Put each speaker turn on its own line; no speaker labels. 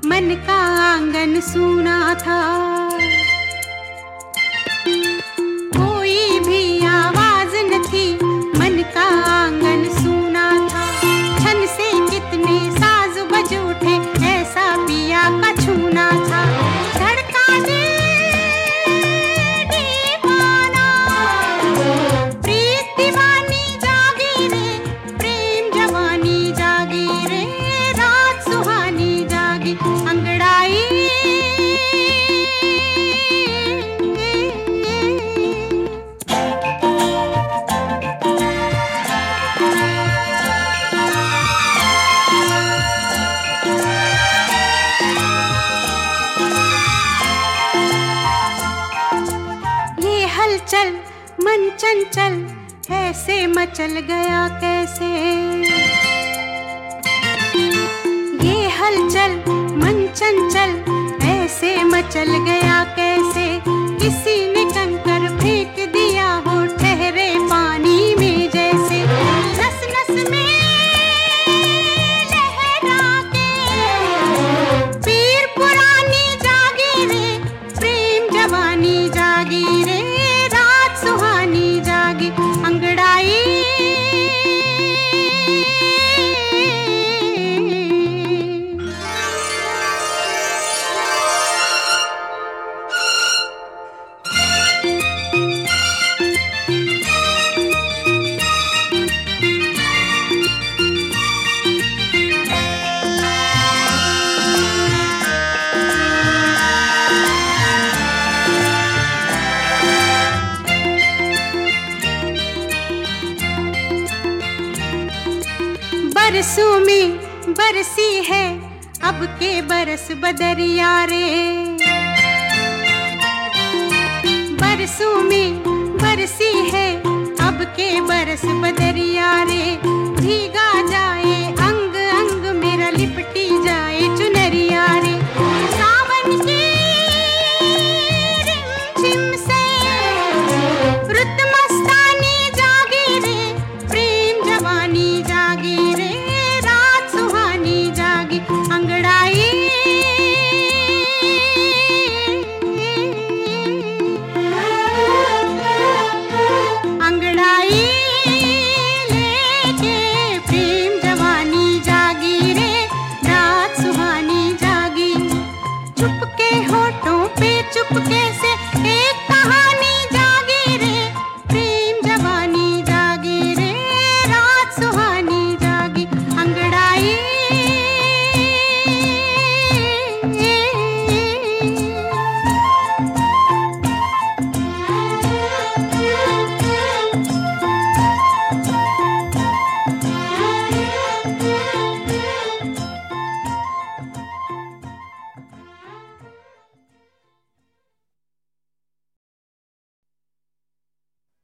मन का आंगन सूना था। कोई भी आवाज न थी, मन का आंगन सूना था। छन से कितने साज बज उठे, ऐसा पिया का छूना था। धड़का दिल दीवाना, प्रीत दीवानी जागी रे, प्रेम जवानी जागी रे, रात सुहानी जागी अंगड़ाई। हलचल मन चंचल ऐसे मचल गया कैसे, ये हलचल मन चंचल ऐसे मचल गया कैसे। किसी ने कंकर फेंक दिया हो ठहरे पानी में जैसे। नस नस में लहरा के पीर पुरानी जागी रे, प्रेम जवानी जागी रे, सुहानी जागी अंगड़ाई। बरसों में बरसी है अब के बरस बदरिया रे। बरसों में बरसी है अब के बरस बदरिया रे। भीगा जाए